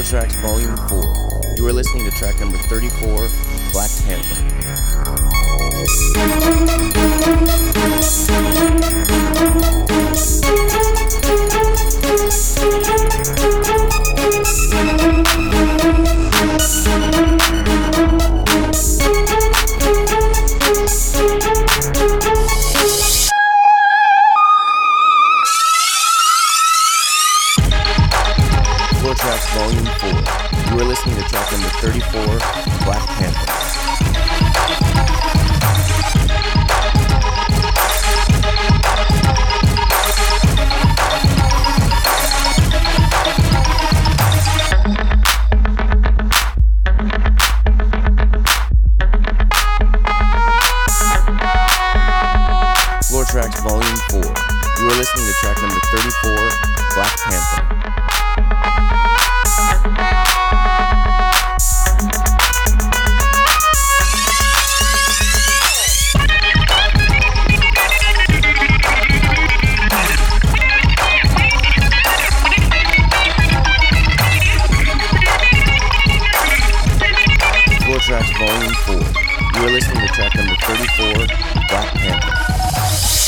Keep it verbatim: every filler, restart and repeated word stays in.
Tracks Volume four. You are listening to track number thirty-four, Black Panther. Tracks Volume four. You are listening to track number thirty-four, Black Panther. Floor Tracks Volume four. You are listening to track number thirty-four, Black Panther. Tracks Volume four. You are listening to track number thirty-four, Black Panther.